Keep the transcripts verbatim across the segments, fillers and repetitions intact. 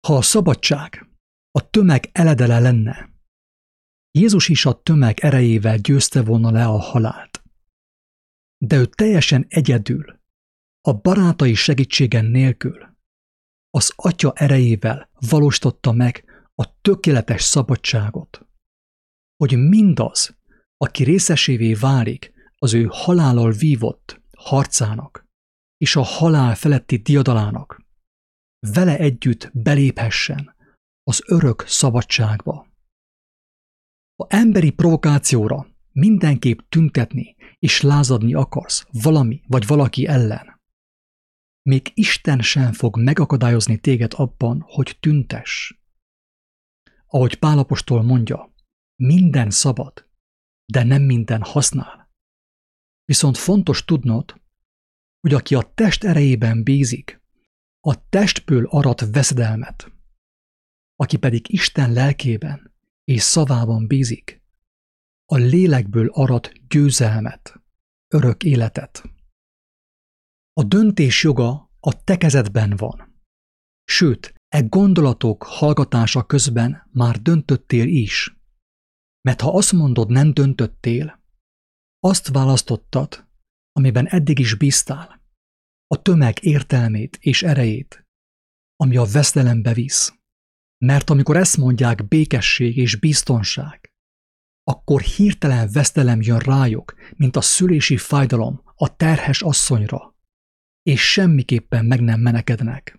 Ha a szabadság a tömeg eledele lenne, Jézus is a tömeg erejével győzte volna le a halált. De ő teljesen egyedül, a barátai segítségen nélkül, az Atya erejével valósította meg a tökéletes szabadságot, hogy mindaz, aki részesévé válik az ő halállal vívott harcának és a halál feletti diadalának, vele együtt beléphessen az örök szabadságba. Ha emberi provokációra mindenképp tüntetni és lázadni akarsz valami vagy valaki ellen, még Isten sem fog megakadályozni téged abban, hogy tüntess. Ahogy Pál apostol mondja, minden szabad, de nem minden használ. Viszont fontos tudnod, hogy aki a test erejében bízik, a testből arat veszedelmet, aki pedig Isten lelkében és szavában bízik, a lélekből arat győzelmet, örök életet. A döntés joga a te kezedben van. Sőt, e gondolatok hallgatása közben már döntöttél is. Mert ha azt mondod, nem döntöttél, azt választottad, amiben eddig is bíztál, a tömeg értelmét és erejét, ami a veszedelembe visz. Mert amikor ezt mondják békesség és biztonság, akkor hirtelen veszedelem jön rájuk, mint a szülési fájdalom a terhes asszonyra, és semmiképpen meg nem menekednek.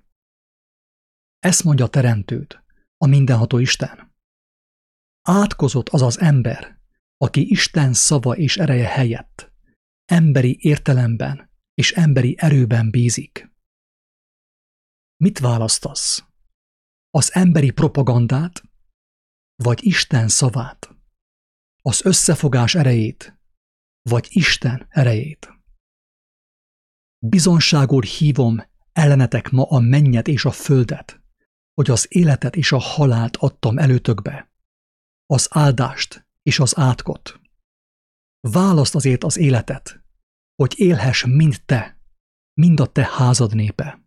Ezt mondja a Teremtőd, a mindenható Isten. Átkozott az az ember, aki Isten szava és ereje helyett emberi értelemben és emberi erőben bízik. Mit választasz? Az emberi propagandát, vagy Isten szavát? Az összefogás erejét, vagy Isten erejét? Bizonságul hívom ellenetek ma a mennyet és a földet, hogy az életet és a halált adtam előtökbe, az áldást és az átkot. Válaszd azért az életet, hogy élhess mind te, mind a te házad népe.